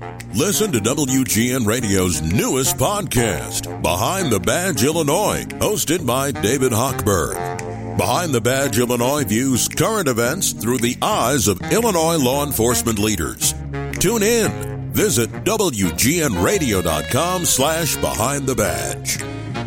Listen to WGN Radio's newest podcast, Behind the Badge Illinois, hosted by David Hochberg. Behind the Badge Illinois views current events through the eyes of Illinois law enforcement leaders. Tune in. Visit WGNRadio.com/Behind the Badge.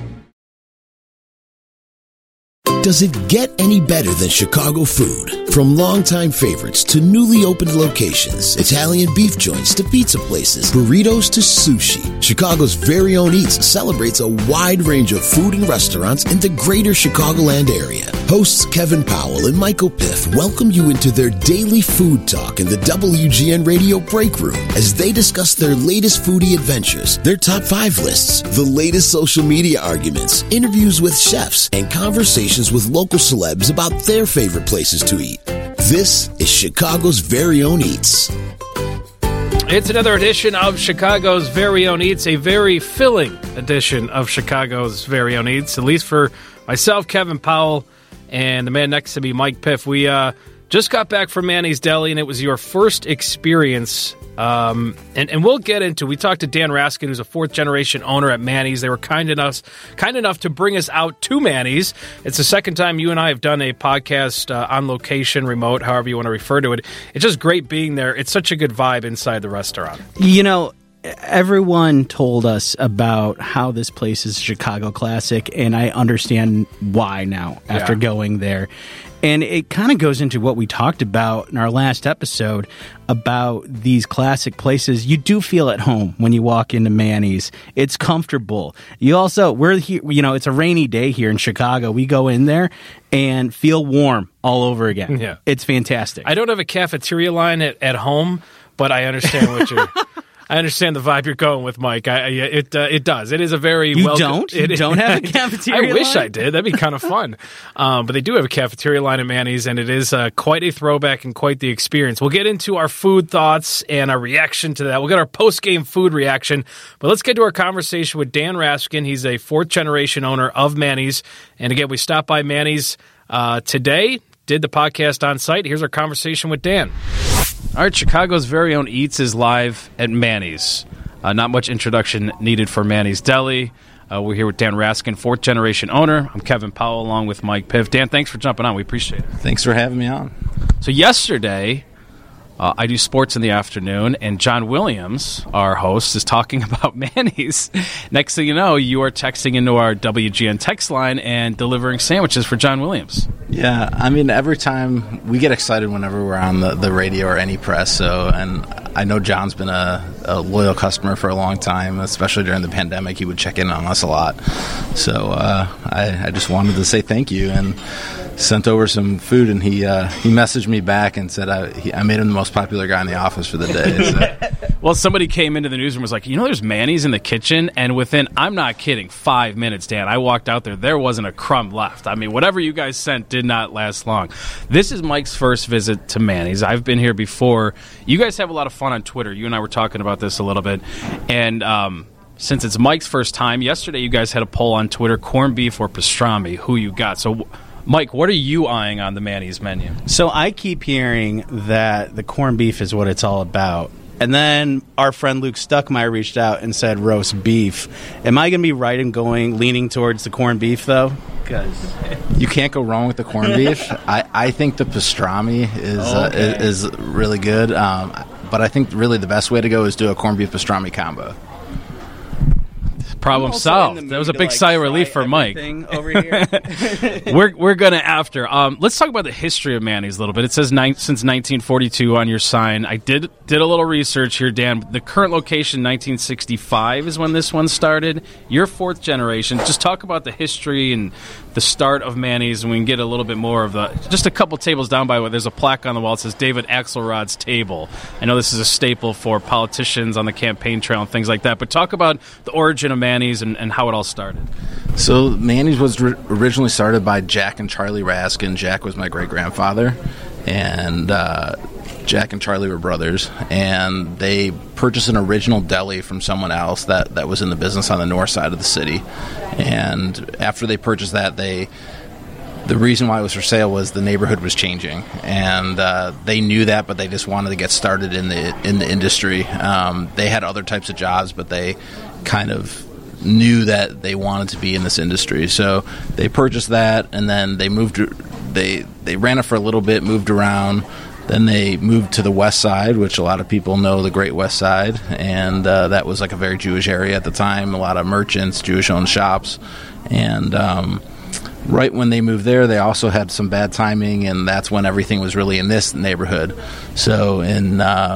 Does it get any better than Chicago food? From longtime favorites to newly opened locations, Italian beef joints to pizza places, burritos to sushi, Chicago's very own Eats celebrates a wide range of food and restaurants in the greater Chicagoland area. Hosts Kevin Powell and Michael Piff welcome you into their daily food talk in the WGN Radio Break Room as they discuss their latest foodie adventures, their top 5 lists, the latest social media arguments, interviews with chefs, and conversations with local celebs about their favorite places to eat. This is Chicago's very own Eats. It's another edition of Chicago's very own Eats, a very filling edition of Chicago's very own Eats, at least for myself, Kevin Powell, and the man next to me, Mike Piff. We just got back from Manny's Deli, and it was your first experience. And we'll get into. We talked to Dan Raskin, who's a 4th-generation owner at Manny's. They were kind enough to bring us out to Manny's. It's the second time you and I have done a podcast on location, remote, however you want to refer to it. It's just great being there. It's such a good vibe inside the restaurant. You know, everyone told us about how this place is a Chicago classic, and I understand why now after going there. And it kind of goes into what we talked about in our last episode about these classic places. You do feel at home when you walk into Manny's. It's comfortable. We're here, you know, it's a rainy day here in Chicago. We go in there and feel warm all over again. Yeah. It's fantastic. I don't have a cafeteria line at home, but I understand what you're... I understand the vibe you're going with, Mike. It does. It is a very You don't have a cafeteria I wish line? I did. That'd be kind of fun. But they do have a cafeteria line at Manny's, and it is quite a throwback and quite the experience. We'll get into our food thoughts and our reaction to that. We'll get our post-game food reaction. But let's get to our conversation with Dan Raskin. He's a 4th-generation owner of Manny's. And again, we stopped by Manny's today, did the podcast on site. Here's our conversation with Dan. All right, Chicago's very own Eats is live at Manny's. Not much introduction needed for Manny's Deli. We're here with Dan Raskin, 4th-generation owner. I'm Kevin Powell along with Mike Piff. Dan, thanks for jumping on. We appreciate it. Thanks for having me on. So yesterday, I do sports in the afternoon, and John Williams, our host, is talking about Manny's. Next thing you know, you are texting into our WGN text line and delivering sandwiches for John Williams. Yeah, I mean, every time we get excited whenever we're on the radio or any press. And I know John's been a loyal customer for a long time, especially during the pandemic. He would check in on us a lot. So I just wanted to say thank you and sent over some food, and he messaged me back and said I made him the most popular guy in the office for the day. So. Well, somebody came into the newsroom and was like, there's Manny's in the kitchen, and within, I'm not kidding, 5 minutes, Dan, I walked out there wasn't a crumb left. I mean, whatever you guys sent did not last long. This is Mike's first visit to Manny's. I've been here before. You guys have a lot of fun on Twitter. You and I were talking about this a little bit, and since it's Mike's first time, yesterday you guys had a poll on Twitter, corned beef or pastrami, who you got. So Mike, what are you eyeing on the Manny's menu? So I keep hearing that the corned beef is what it's all about. And then our friend Luke Stuckmeyer reached out and said roast beef. Am I going to be right in leaning towards the corned beef, though? Because you can't go wrong with the corned beef. I think the pastrami is really good. But I think really the best way to go is do a corned beef pastrami combo. Problem solved. That was a big sigh of relief for Mike. Over here. We're going to after. Let's talk about the history of Manny's a little bit. It says since 1942 on your sign. I did a little research here, Dan. The current location, 1965, is when this one started. You're 4th generation. Just talk about the history and the start of Manny's, and we can get a little bit more of just a couple tables down by where there's a plaque on the wall that says David Axelrod's table. I know this is a staple for politicians on the campaign trail and things like that, but talk about the origin of Manny's and how it all started. So Manny's was originally started by Jack and Charlie Raskin. Jack was my great-grandfather, and Jack and Charlie were brothers, and they purchased an original deli from someone else that was in the business on the north side of the city. And after they purchased that, they the reason why it was for sale was the neighborhood was changing, and they knew that, but they just wanted to get started in the industry. They had other types of jobs, but they kind of knew that they wanted to be in this industry. So they purchased that, and then they moved. They ran it for a little bit, moved around. Then they moved to the West Side, which a lot of people know the Great West Side, and that was like a very Jewish area at the time, a lot of merchants, Jewish-owned shops, and right when they moved there, they also had some bad timing, and that's when everything was really in this neighborhood. So in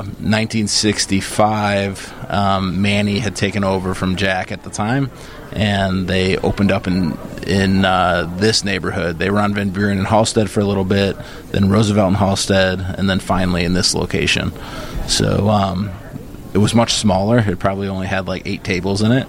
1965, Manny had taken over from Jack at the time, and they opened up in this neighborhood. They were on Van Buren and Halstead for a little bit, then Roosevelt and Halstead, and then finally in this location. So it was much smaller. It probably only had like 8 tables in it,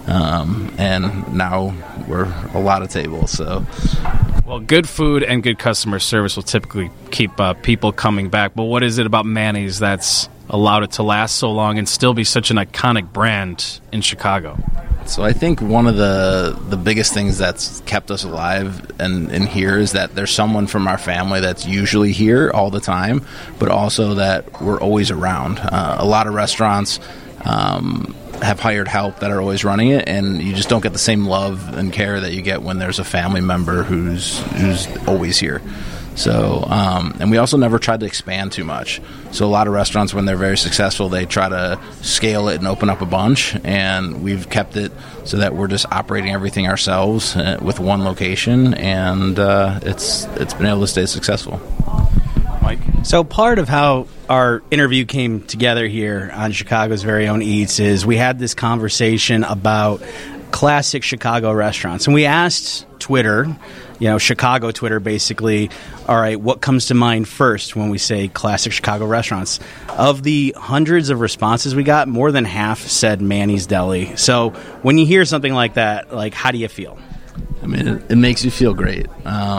and now we're a lot of tables. So, well, good food and good customer service will typically keep people coming back. But what is it about Manny's that's allowed it to last so long and still be such an iconic brand in Chicago? So I think one of the biggest things that's kept us alive and here is that there's someone from our family that's usually here all the time, but also that we're always around. A lot of restaurants have hired help that are always running it, and you just don't get the same love and care that you get when there's a family member who's always here. So, and we also never tried to expand too much. So a lot of restaurants, when they're very successful, they try to scale it and open up a bunch, and we've kept it so that we're just operating everything ourselves with one location, and it's been able to stay successful. Mike? So part of how our interview came together here on Chicago's Very Own Eats is we had this conversation about classic Chicago restaurants, and we asked Twitter, Chicago Twitter, basically, all right, what comes to mind first when we say classic Chicago restaurants? Of the hundreds of responses we got, more than half said Manny's Deli. So when you hear something like that, like, how do you feel? I mean, it makes you feel great.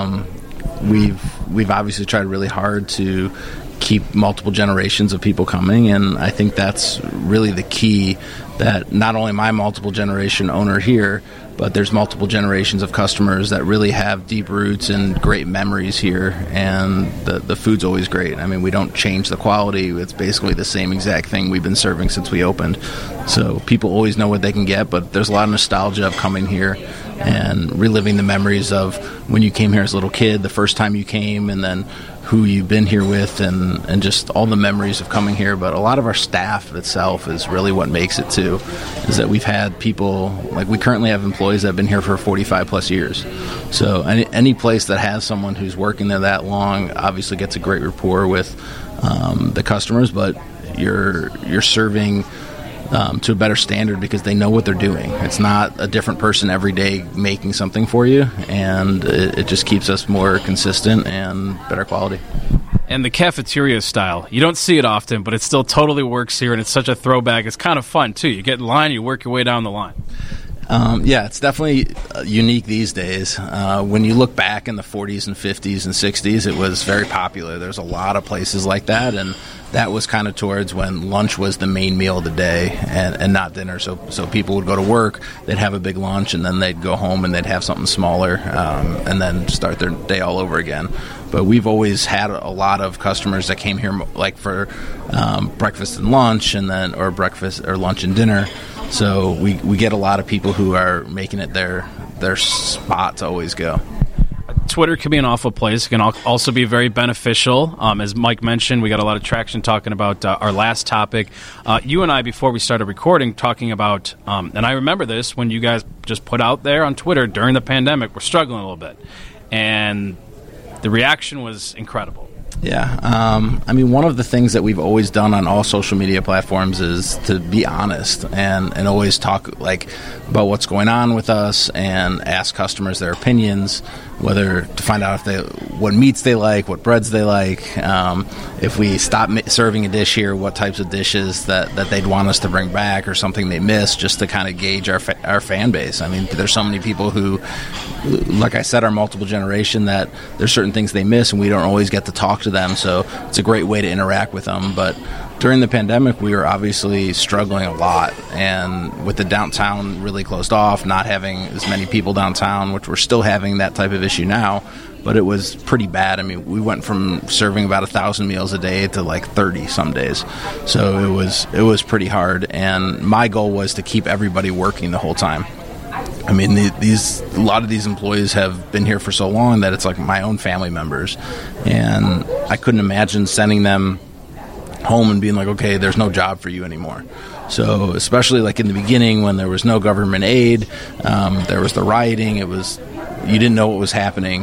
We've obviously tried really hard to keep multiple generations of people coming, and I think that's really the key, that not only my multiple generation owner here, but there's multiple generations of customers that really have deep roots and great memories here, and the food's always great. I mean, we don't change the quality. It's basically the same exact thing we've been serving since we opened. So people always know what they can get, but there's a lot of nostalgia of coming here and reliving the memories of when you came here as a little kid, the first time you came, and then who you've been here with, and just all the memories of coming here. But a lot of our staff itself is really what makes it too, is that we've had people, like we currently have employees that have been here for 45 plus years. So any place that has someone who's working there that long obviously gets a great rapport with the customers, but you're serving to a better standard because they know what they're doing. It's not a different person every day making something for you, and it just keeps us more consistent and better quality. And the cafeteria style, you don't see it often, but it still totally works here, and it's such a throwback. It's kind of fun, too. You get in line, you work your way down the line. Yeah, it's definitely unique these days. When you look back in the 40s and 50s and 60s, it was very popular. There's a lot of places like that, and that was kind of towards when lunch was the main meal of the day and not dinner. So people would go to work, they'd have a big lunch, and then they'd go home and they'd have something smaller, and then start their day all over again. But we've always had a lot of customers that came here like for breakfast and lunch, and then or breakfast or lunch and dinner. So we get a lot of people who are making it their spot to always go. Twitter can be an awful place. It can also be very beneficial. As Mike mentioned, we got a lot of traction talking about our last topic. You and I, before we started recording, talking about, and I remember this when you guys just put out there on Twitter during the pandemic, we're struggling a little bit. And the reaction was incredible. Yeah. I mean, one of the things that we've always done on all social media platforms is to be honest and always talk about what's going on with us and ask customers their opinions, whether to find out what meats they like, what breads they like, if we stop serving a dish here, what types of dishes that they'd want us to bring back or something they miss, just to kind of gauge our fan base. I mean, there's so many people who, like I said, are multiple generation, that there's certain things they miss and we don't always get to talk to them, so it's a great way to interact with them. But during the pandemic, we were obviously struggling a lot, and with the downtown really closed off, not having as many people downtown, which we're still having that type of issue now, but it was pretty bad. I mean, we went from serving about 1,000 meals a day to like 30 some days. So it was pretty hard. And my goal was to keep everybody working the whole time. I mean, a lot of these employees have been here for so long that it's like my own family members. And I couldn't imagine sending them home and being like, okay, there's no job for you anymore. So especially like in the beginning when there was no government aid, there was the rioting, you didn't know what was happening.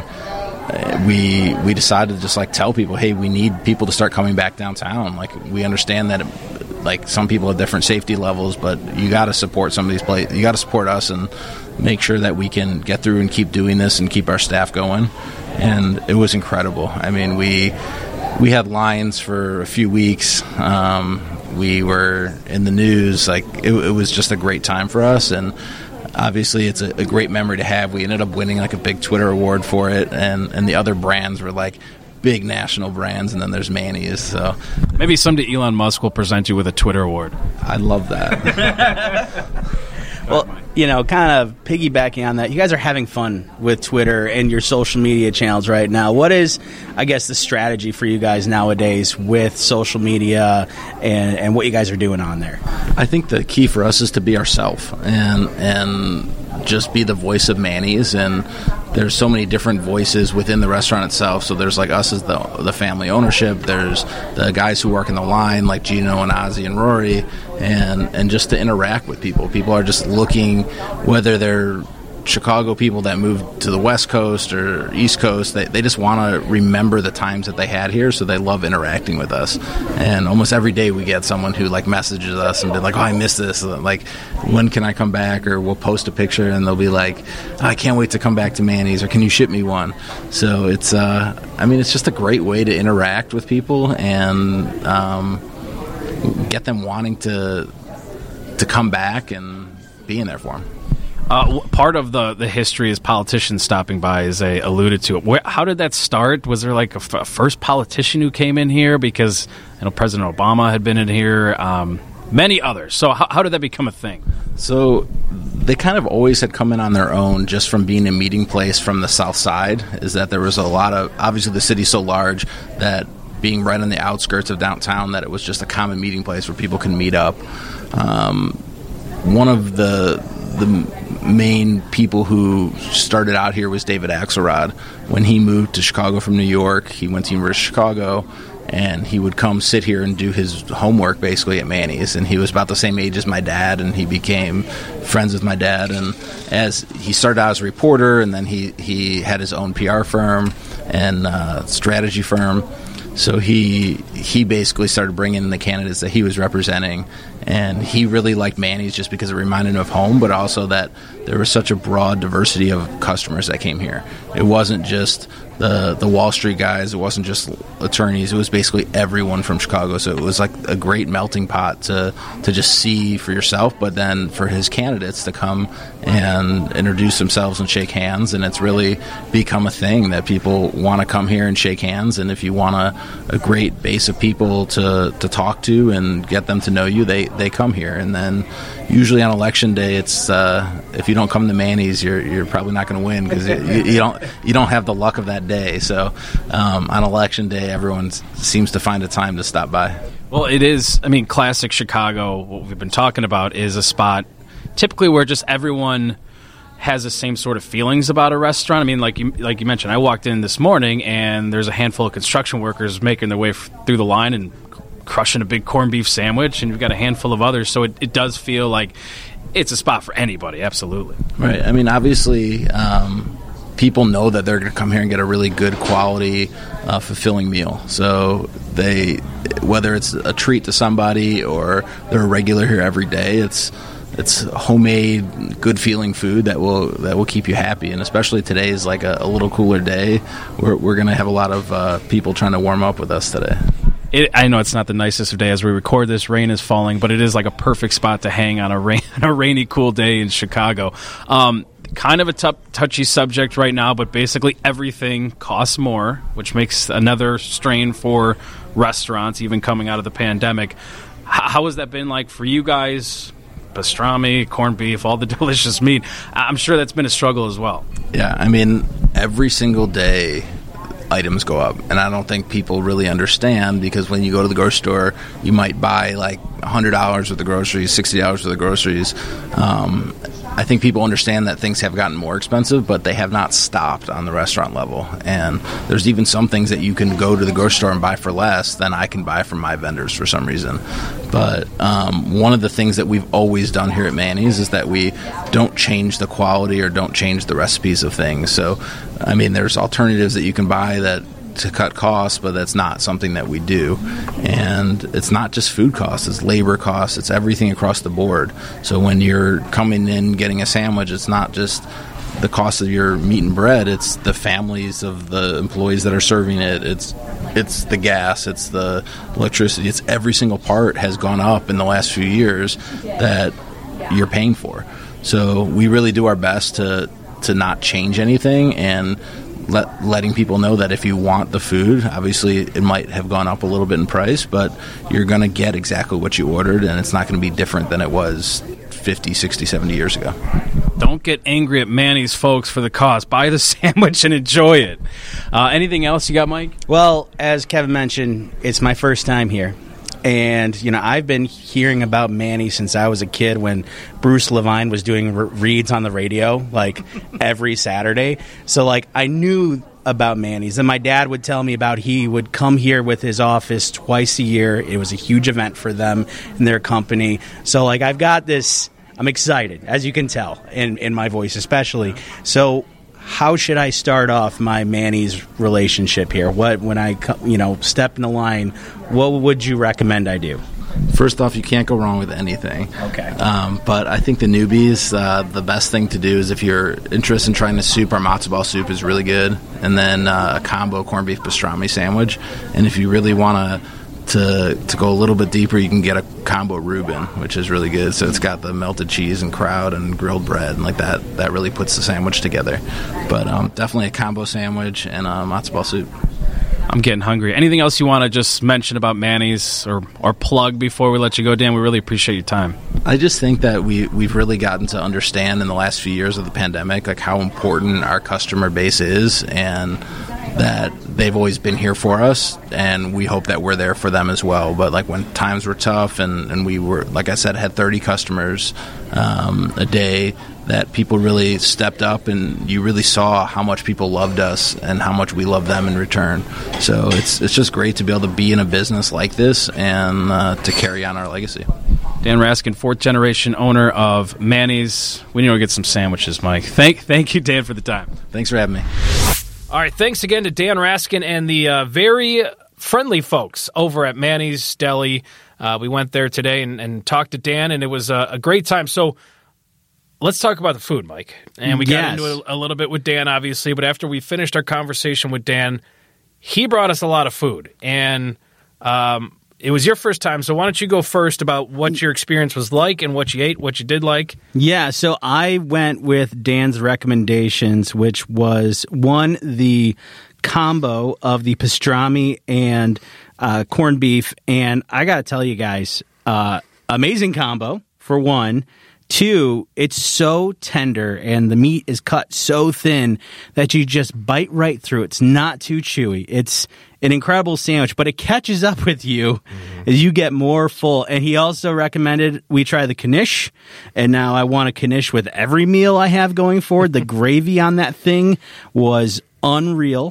We decided to just like tell people, hey, we need people to start coming back downtown. Like, we understand that like some people have different safety levels, but you got to support some of these places. You got to support us and make sure that we can get through and keep doing this and keep our staff going. And it was incredible. I mean, we had lines for a few weeks. We were in the news. Like, it was just a great time for us. And obviously it's a great memory to have. We ended up winning like a big Twitter award for it. And the other brands were like big national brands. And then there's Manny's. So maybe someday Elon Musk will present you with a Twitter award. I'd love that. Well, you know, kind of piggybacking on that, you guys are having fun with Twitter and your social media channels right now. What is, I guess, the strategy for you guys nowadays with social media and what you guys are doing on there? I think the key for us is to be ourselves and just be the voice of Manny's. And there's so many different voices within the restaurant itself. So there's like us as the family ownership. There's the guys who work in the line like Gino and Ozzy and Rory, and just to interact with people. People are just looking, whether they're Chicago people that moved to the West Coast or East Coast, they just want to remember the times that they had here, so they love interacting with us. And almost every day we get someone who like messages us and be like, oh, I missed this, like, when can I come back? Or we'll post a picture and they'll be like, oh, I can't wait to come back to Manny's, or can you ship me one? So it's it's just a great way to interact with people and get them wanting to come back and being there for them. Part of the history is politicians stopping by, as I alluded to. How did that start? Was there like a first politician who came in here? Because I know President Obama had been in here, many others. So how did that become a thing? So they kind of always had come in on their own just from being a meeting place from the south side, is that there was a lot of, obviously the city's so large that being right on the outskirts of downtown, that it was just a common meeting place where people can meet up. One of the main people who started out here was David Axelrod. When he moved to Chicago from New York, he went to University of Chicago, and he would come sit here and do his homework basically at Manny's. And he was about the same age as my dad, and he became friends with my dad. And as he started out as a reporter, and then he had his own PR firm and strategy firm. So he basically started bringing in the candidates that he was representing, and he really liked Manny's just because it reminded him of home, but also that there was such a broad diversity of customers that came here. It wasn't just the Wall Street guys, it wasn't just attorneys, it was basically everyone from Chicago. So it was like a great melting pot to just see for yourself, but then for his candidates to come and introduce themselves and shake hands. And it's really become a thing that people want to come here and shake hands. And if you want a great base of people to talk to and get them to know you, they come here. And then usually on election day, it's if you don't come to Manny's, you're probably not going to win, because you don't have the luck of that day. So on election day, everyone seems to find a time to stop by. Well, it is, classic Chicago, what we've been talking about, is a spot typically where just everyone has the same sort of feelings about a restaurant. Like you mentioned, I walked in this morning and there's a handful of construction workers making their way through the line and crushing a big corned beef sandwich, and you've got a handful of others. So it does feel like it's a spot for anybody, absolutely. Right. Obviously, people know that they're going to come here and get a really good quality, fulfilling meal. So whether it's a treat to somebody or they're a regular here every day, it's homemade, good feeling food that will keep you happy. And especially today is like a little cooler day. We're going to have a lot of people trying to warm up with us today. I know it's not the nicest of day as we record this. Rain is falling, but it is like a perfect spot to hang on a rainy, cool day in Chicago. Kind of a touchy subject right now, but basically everything costs more, which makes another strain for restaurants, even coming out of the pandemic. How has that been like for you guys? Pastrami, corned beef, all the delicious meat. I'm sure that's been a struggle as well. Yeah, every single day items go up, and I don't think people really understand, because when you go to the grocery store, you might buy like $100 worth of groceries, $60 worth of groceries. I think people understand that things have gotten more expensive, but they have not stopped on the restaurant level. And there's even some things that you can go to the grocery store and buy for less than I can buy from my vendors for some reason. But one of the things that we've always done here at Manny's is that we don't change the quality or don't change the recipes of things. So, I mean, there's alternatives that you can buy that to cut costs, but that's not something that we do. And it's not just food costs, it's labor costs, it's everything across the board. So when you're coming in getting a sandwich, it's not just the cost of your meat and bread, it's the families of the employees that are serving it, it's the gas, it's the electricity, it's every single part has gone up in the last few years that you're paying for. So we really do our best to not change anything, and letting people know that if you want the food, obviously it might have gone up a little bit in price, but you're going to get exactly what you ordered, and it's not going to be different than it was 50, 60, 70 years ago. Don't get angry at Manny's, folks, for the cost. Buy the sandwich and enjoy it. Anything else you got, Mike? Well, as Kevin mentioned, it's my first time here. And, you know, I've been hearing about Manny since I was a kid, when Bruce Levine was doing reads on the radio, like, every Saturday. So, like, I knew about Manny's. And my dad would tell me about, he would come here with his office twice a year. It was a huge event for them and their company. So, like, I've got this, I'm excited, as you can tell, in my voice especially. So how should I start off my Manny's relationship here? When I step in the line, what would you recommend I do? First off, you can't go wrong with anything. Okay. But I think the newbies, the best thing to do is, if you're interested in trying the soup, our matzo ball soup is really good. And then a combo corned beef pastrami sandwich. And if you really want to go a little bit deeper, you can get a combo Reuben, which is really good. So it's got the melted cheese and kraut and grilled bread, and like that really puts the sandwich together. But definitely a combo sandwich and a matzo ball soup. I'm getting hungry. Anything else you want to just mention about Manny's or plug before we let you go, Dan? We really appreciate your time. I just think that we've really gotten to understand in the last few years of the pandemic, like, how important our customer base is, and that they've always been here for us, and we hope that we're there for them as well. But like, when times were tough and we were, like I said, had 30 customers a day, that people really stepped up, and you really saw how much people loved us and how much we loved them in return. So it's just great to be able to be in a business like this and to carry on our legacy. Dan Raskin, fourth generation owner of Manny's. We need to get some sandwiches, Mike. Thank you, Dan, for the time. Thanks for having me. All right, thanks again to Dan Raskin and the very friendly folks over at Manny's Deli. We went there today and talked to Dan, and it was a great time. So let's talk about the food, Mike. And we got into it a little bit with Dan, obviously, but after we finished our conversation with Dan, he brought us a lot of food. And it was your first time, so why don't you go first about what your experience was like and what you ate, what you did like? Yeah, so I went with Dan's recommendations, which was, one, the combo of the pastrami and corned beef. And I got to tell you guys, amazing combo, for one. Two, it's so tender, and the meat is cut so thin that you just bite right through. It's not too chewy. It's an incredible sandwich, but it catches up with you as you get more full. And he also recommended we try the knish, and now I want a knish with every meal I have going forward. The gravy on that thing was unreal.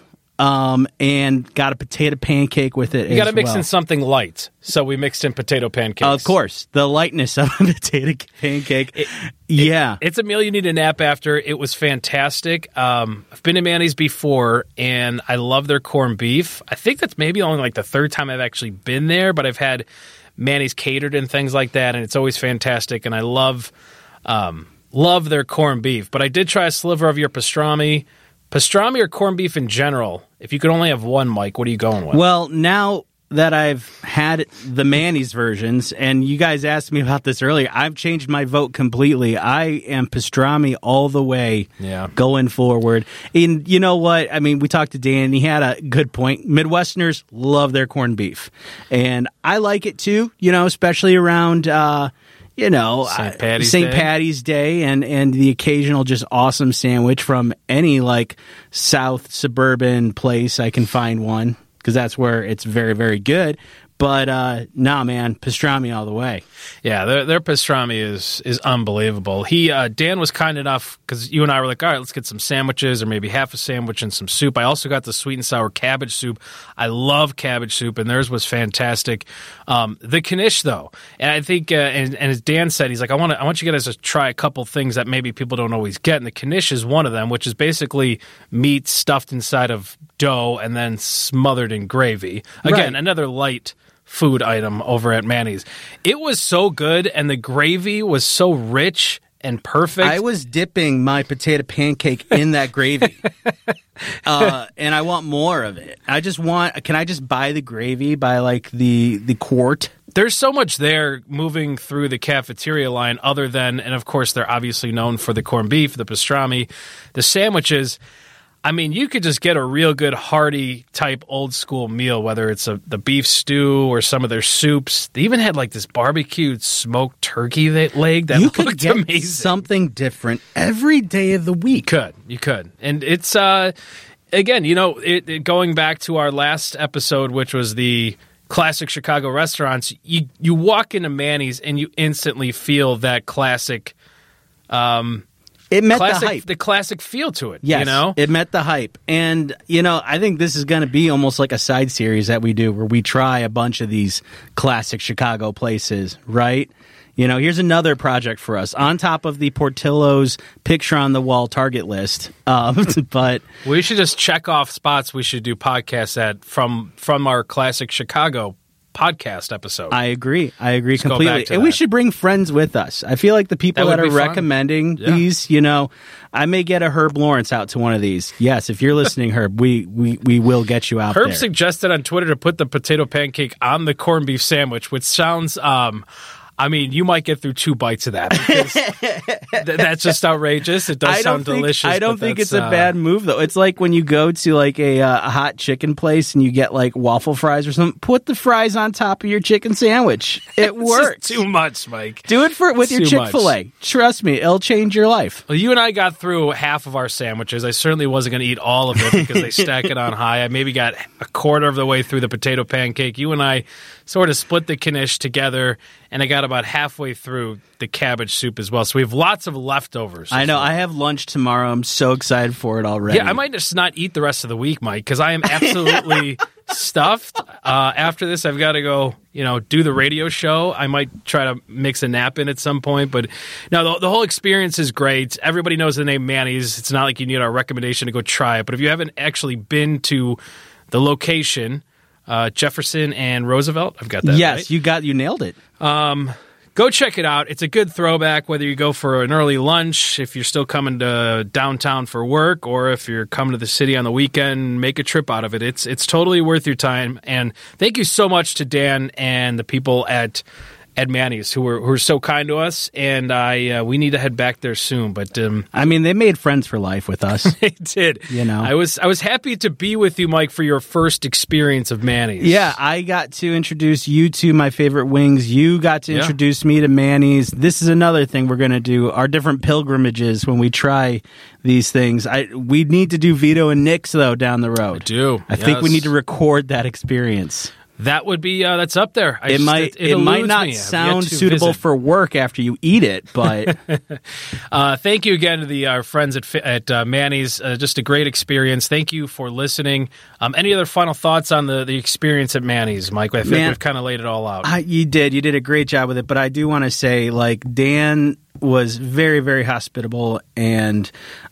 And got a potato pancake with it. You got to mix in something light, so we mixed in potato pancakes. Of course, the lightness of a potato pancake. It's a meal you need to nap after. It was fantastic. I've been to Manny's before, and I love their corned beef. I think that's maybe only like the third time I've actually been there, but I've had Manny's catered and things like that, and it's always fantastic. And I love their corned beef. But I did try a sliver of your pastrami. Pastrami or corned beef in general, if you could only have one, Mike, what are you going with? Well, now that I've had the Manny's versions, and you guys asked me about this earlier, I've changed my vote completely. I am pastrami all the way going forward. And you know what? I mean, we talked to Dan, and he had a good point. Midwesterners love their corned beef. And I like it too, especially around St. Patty's Day and the occasional just awesome sandwich from any like South suburban place I can find one, because that's where it's very, very good. But nah, man, pastrami all the way. Yeah, their pastrami is unbelievable. Dan was kind enough, because you and I were like, all right, let's get some sandwiches or maybe half a sandwich and some soup. I also got the sweet and sour cabbage soup. I love cabbage soup, and theirs was fantastic. The knish, though, and I think, and as Dan said, he's like, I want you guys to try a couple things that maybe people don't always get, and the knish is one of them, which is basically meat stuffed inside of dough and then smothered in gravy. Again, another light food item over at Manny's. It was so good, and the gravy was so rich and perfect. I was dipping my potato pancake in that gravy, and I want more of it. Can I just buy the gravy by like the quart? There's so much there moving through the cafeteria line other than, and of course they're obviously known for the corned beef, the pastrami, the sandwiches. I mean, you could just get a real good hearty type old school meal, whether it's the beef stew or some of their soups. They even had like this barbecued smoked turkey leg that looked could get amazing. Something different every day of the week. You could. And it's, again, going back to our last episode, which was the classic Chicago restaurants, you walk into Manny's and you instantly feel that classic It met the hype. The classic feel to it. Yes, it met the hype. And, I think this is going to be almost like a side series that we do where we try a bunch of these classic Chicago places, right? Here's another project for us on top of the Portillo's picture on the wall target list. But we should just check off spots we should do podcasts at from our classic Chicago podcast episode. I agree completely. And we should bring friends with us. I feel like the people that are recommending these, I may get a Herb Lawrence out to one of these. Yes, if you're listening, Herb, we will get you out there. Herb suggested on Twitter to put the potato pancake on the corned beef sandwich, which sounds you might get through 2 bites of that, because that's just outrageous. It does sound delicious. I don't think it's a bad move, though. It's like when you go to like a hot chicken place and you get like waffle fries or something. Put the fries on top of your chicken sandwich. It works. Too much, Mike. Do it with your Chick-fil-A. Trust me, it'll change your life. Well, you and I got through half of our sandwiches. I certainly wasn't going to eat all of it because they stack it on high. I maybe got a quarter of the way through the potato pancake. You and I sort of split the knish together, and I got about halfway through the cabbage soup as well. So we have lots of leftovers. I know. I have lunch tomorrow. I'm so excited for it already. Yeah, I might just not eat the rest of the week, Mike, because I am absolutely stuffed. After this, I've got to go, do the radio show. I might try to mix a nap in at some point. But no, the whole experience is great. Everybody knows the name Manny's. It's not like you need our recommendation to go try it. But if you haven't actually been to the location, Jefferson and Roosevelt, I've got that. Yes, right? You nailed it. Go check it out. It's a good throwback, whether you go for an early lunch, if you're still coming to downtown for work, or if you're coming to the city on the weekend, make a trip out of it. It's totally worth your time. And thank you so much to Dan and the people at Manny's who were so kind to us, and we need to head back there soon. But they made friends for life with us. They did. I was happy to be with you, Mike, for your first experience of Manny's. Yeah, I got to introduce you to my favorite wings. You got to introduce me to Manny's. This is another thing we're going to do, our different pilgrimages when we try these things. We need to do Vito and Nick's, though, down the road. I think we need to record that experience. That would be that's up there. It might not sound suitable for work after you eat it, but thank you again to our friends at Manny's. Just a great experience. Thank you for listening. Any other final thoughts on the experience at Manny's, Mike? I think we've kind of laid it all out. You did a great job with it, but I do want to say, like, Dan was very, very hospitable, and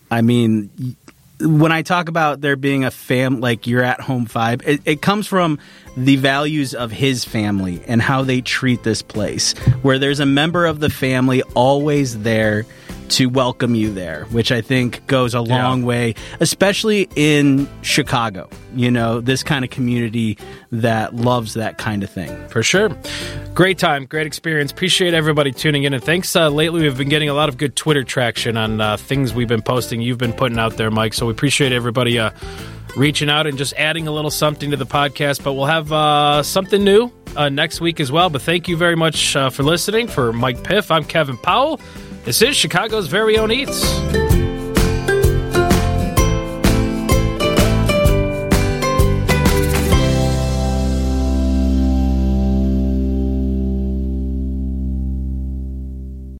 when I talk about there being a like you're at home vibe, it comes from the values of his family and how they treat this place, where there's a member of the family always there to welcome you there, which I think goes a long way, especially in Chicago. You know, this kind of community that loves that kind of thing. For sure. Great time, great experience. Appreciate everybody tuning in. And thanks. Lately, we've been getting a lot of good Twitter traction on things we've been posting, you've been putting out there, Mike. So we appreciate everybody reaching out and just adding a little something to the podcast. But we'll have something new next week as well. But thank you very much for listening. For Mike Piff, I'm Kevin Powell. This is Chicago's Very Own Eats.